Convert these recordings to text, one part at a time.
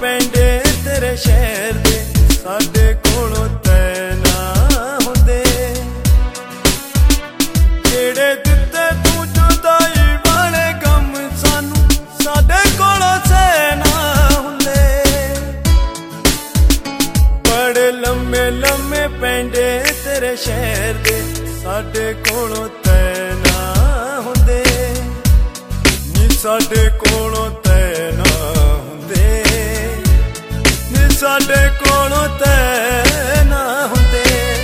ਪੈਂਦੇ ਤੇਰੇ ਸ਼ਹਿਰ ਦੇ ਸਾਡੇ ਕੋਲੋਂ ਤੈ ਨਾ ਹੁੰਦੇ ਜਿਹੜੇ ਦਿੱਤੇ ਤੂੰ ਜੁਦਾਈ ਵਾਲੇ ਗਮ ਸਾਨੂੰ ਸਾਡੇ ਕੋਲੋਂ ਸਹਿ ਨਾ ਹੁੰਦੇ ਬੜੇ ਲੰਮੇ ਲੰਮੇ ਪੈਂਦੇ ਤੇਰੇ ਸ਼ਹਿਰ ਦੇ ਸਾਡੇ ਕੋਲੋਂ ਤੈ ਨਾ ਹੁੰਦੇ ਨੀ ਸਾਡੇ ਕੋਲੋਂ ਤੈ ਨਾ ਹੁੰਦੇ ਨੀ ਸਾਡੇ ਕੋਲੋਂ ਤੈ ਨਾ ਹੁੰਦੇ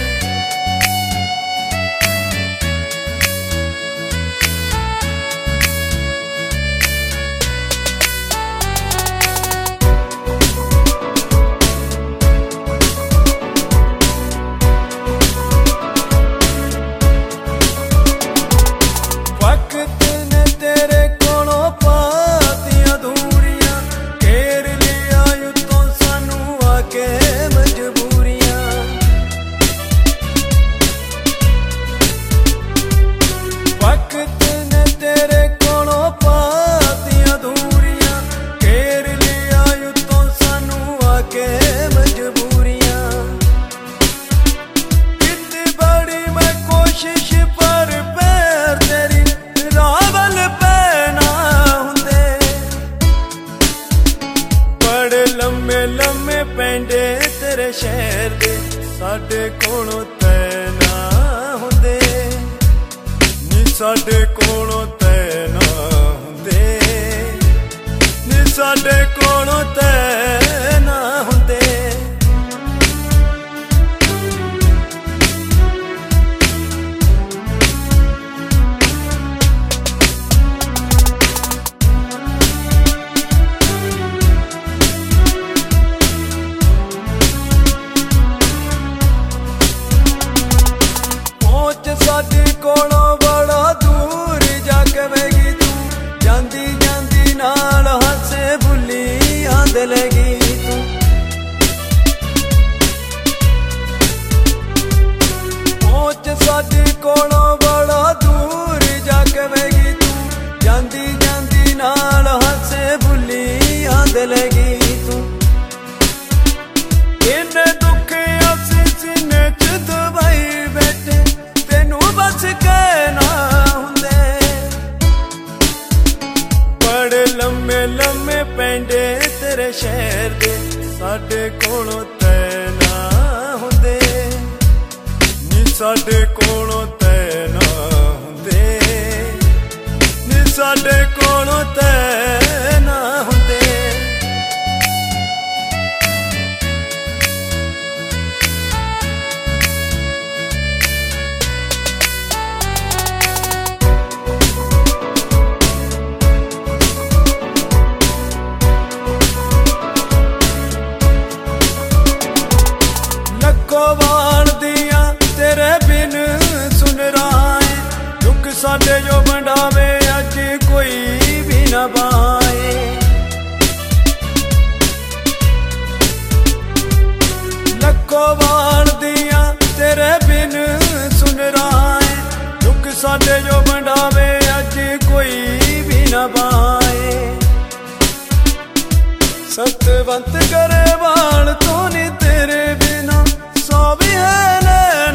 लम्मे लम्मे पैंदे तेरे शहर दे साडे कोलों तै ना हुंदे नी साडे कोलों तै ना हुंदे नी साडे कोलों तै ना हुंदे साडे कोलों बड़ा दूर जावेगी तू जांदी जांदी नाल हसे भुली आंद लगी तू पहुंच साडे कोलों बड़ा दूर जावेगी तू जांदी जांदी नाल हसे भुली आंद लगी तू इन्ने दुख असी सीने च दबाई बैठे बस कहना हुंदे बड़े लम्मे लम्मे पैंदे तेरे शहर दे साडे कोलों तै ना हुंदे नी साडे कोलों तै ना हुंदे नी साडे कोलों तै ना हुंदे तेरे बिन सुन रहा है दुख साडे जो बंडावे अज कोई भी ना पाए लखो वाल दिया तेरे बिन सुन रहा है दुख साडे जो बंडावे अज कोई भी ना पाए सतवंत करे वाल तो नहीं तेरे बिना सौ भी है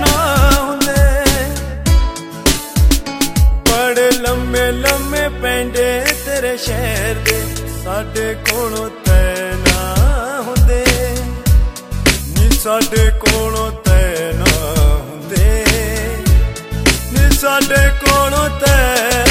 लम्मे लम्मे पैंदे तेरे शहर दे साडे कोलों तै ना हुंदे नी साडे कोलों तै ना हुंदे नी साडे कोलों तै